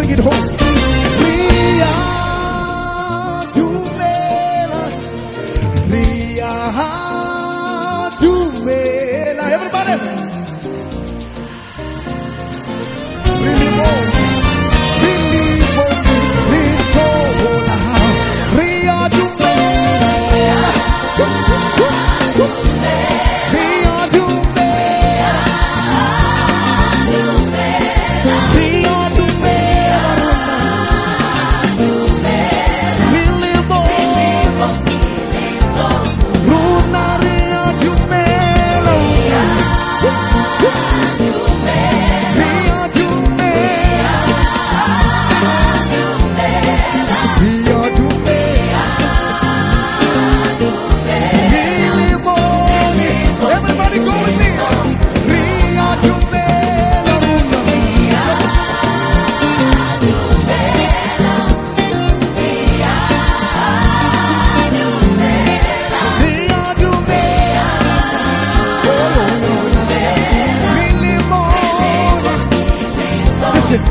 Bring it home. Ria Dumela, Ria Dumela. Everybody, really more, really more, really so loud. Ria Dumela, Ria Dumela, Ria Dumela, really more. Runa Ria Dumela, Ria Dumela, Ria Dumela, really more. Everybody go with me. Ria Dumela, Ria Dumela, really more. Listen.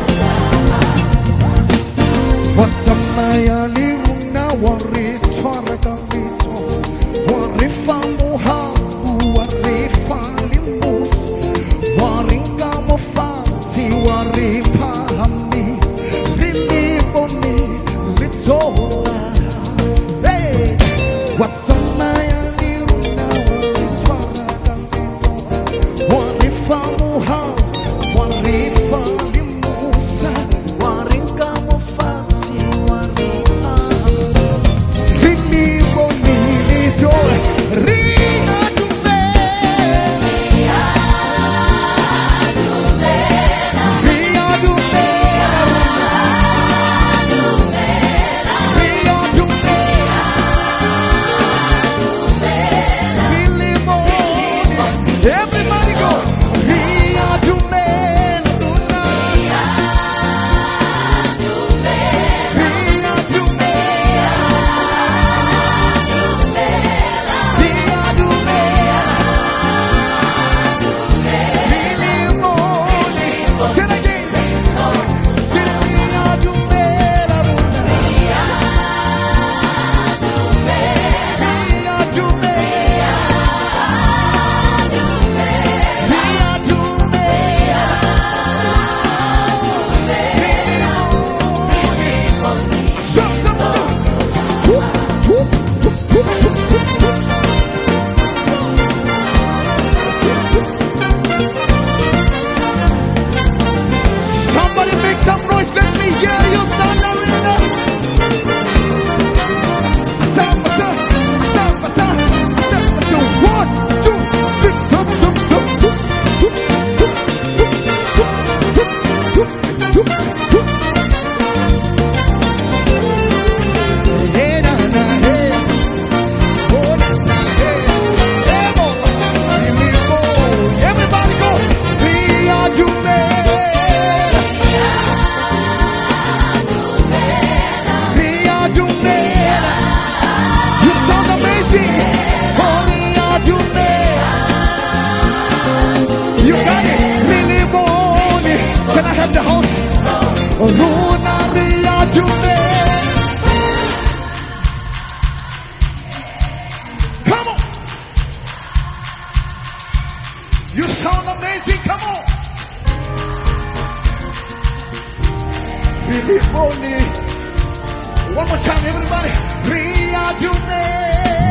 What's a Maya Liruna Warrifa Regalizo Warrifa Muhabu Warrifa Limbus Waringa Mofansi Warrifa Hamis Really Boni Litzola. Hey, what's a Maya Liruna Warrifa Regalizo Warrifa Muhabu Warrifa Limbus Waringa Mofansi Warrifa Really Boni Litzola. Ria Dumela, Ria Dumela, Ria Dumela, really more. Everybody go. Ria Dumela, Ria Dumela, Ria Dumela, really more. Say it again. Ria Dumela, Ria Dumela, Ria Dumela, really more. Stop. Somebody make some noise. Let me hear you, son. One, two, three, hey, na, na, hey. Oh, na, na, hey. Hey, boy. Really boy. Everybody go. Ria Dumela, Ria Dumela. You sound amazing. Oh, Ria Dumela. You got it. Really boy. Can I have the house? Oh, Runa Ria Dumela. Come on. You sound amazing. Come on. Really bonny. One more time, everybody. Ria Dumela.